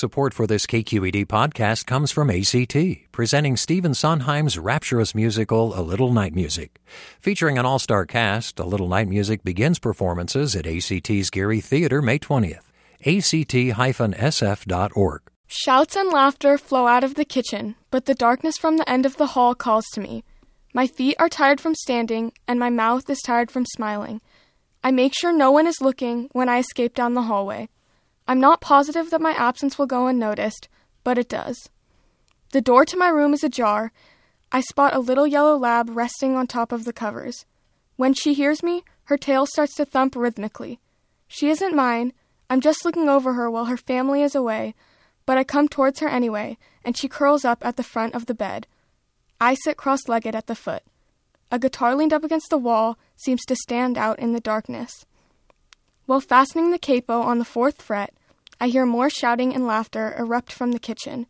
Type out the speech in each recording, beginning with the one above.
Support for this KQED podcast comes from ACT, presenting Stephen Sondheim's rapturous musical, A Little Night Music. Featuring an all-star cast, A Little Night Music begins performances at ACT's Geary Theater May 20th. act-sf.org. Shouts and laughter flow out of the kitchen, but the darkness from the end of the hall calls to me. My feet are tired from standing, and my mouth is tired from smiling. I make sure no one is looking when I escape down the hallway. I'm not positive that my absence will go unnoticed, but it does. The door to my room is ajar. I spot a little yellow lab resting on top of the covers. When she hears me, her tail starts to thump rhythmically. She isn't mine. I'm just looking over her while her family is away, but I come towards her anyway, and she curls up at the front of the bed. I sit cross-legged at the foot. A guitar leaned up against the wall seems to stand out in the darkness. While fastening the capo on the 4th fret, I hear more shouting and laughter erupt from the kitchen.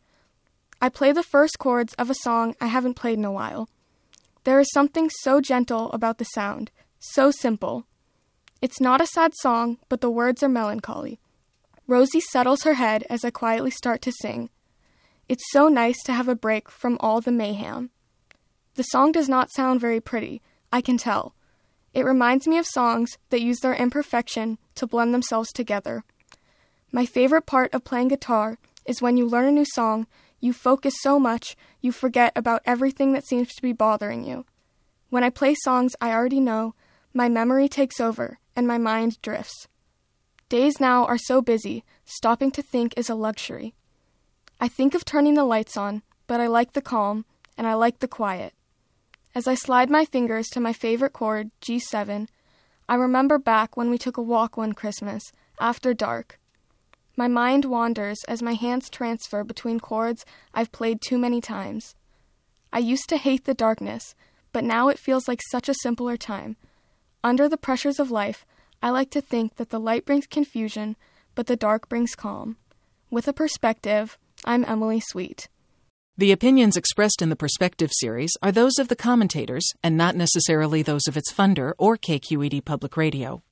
I play the first chords of a song I haven't played in a while. There is something so gentle about the sound, so simple. It's not a sad song, but the words are melancholy. Rosie settles her head as I quietly start to sing. It's so nice to have a break from all the mayhem. The song does not sound very pretty, I can tell. It reminds me of songs that use their imperfection to blend themselves together. My favorite part of playing guitar is when you learn a new song, you focus so much, you forget about everything that seems to be bothering you. When I play songs I already know, my memory takes over and my mind drifts. Days now are so busy, stopping to think is a luxury. I think of turning the lights on, but I like the calm and I like the quiet. As I slide my fingers to my favorite chord, G7, I remember back when we took a walk one Christmas, after dark. My mind wanders as my hands transfer between chords I've played too many times. I used to hate the darkness, but now it feels like such a simpler time. Under the pressures of life, I like to think that the light brings confusion, but the dark brings calm. With a perspective, I'm Emily Sweet. The opinions expressed in the Perspective series are those of the commentators and not necessarily those of its funder or KQED Public Radio.